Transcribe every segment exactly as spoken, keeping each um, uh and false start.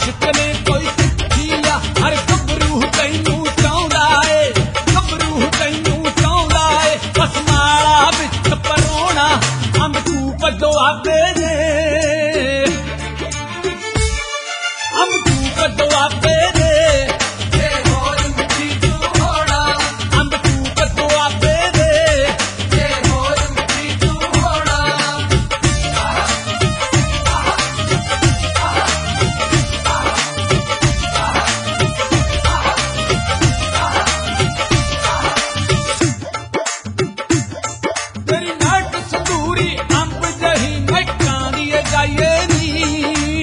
आशिक ने कोई चिट्ठी लिया हर गबरू तैनू चाहुंदा ए गबरू तैनू चाहुंदा ए बस माला विच परोना अंब तू कदों आवे ने अंब तू कदों आवे ने जे होर मिठी तू होना अंब तू कदों आवे ने जे होर मिठी तू होना तेरी नाट संदूरी अंब जही महकां दी जाइए नी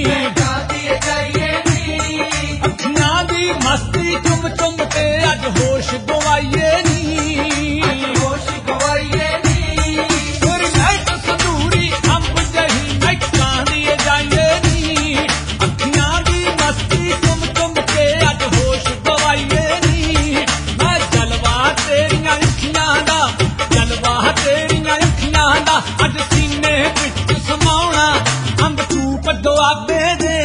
अखियां दी मस्ती चुम चुम ते अज होश गवाइए नी होश गवाइए नी तेरी नाट संदूरी अंब जही महकां दी जाइए नी अखियां दी मस्ती चुम चुम ते अज होश गवाइए नी मैं जलवा तेरियां अखियां दा जलवा तेरियां अखियां दा अज सीने विच समाउणा अंब तू कदों आवे ने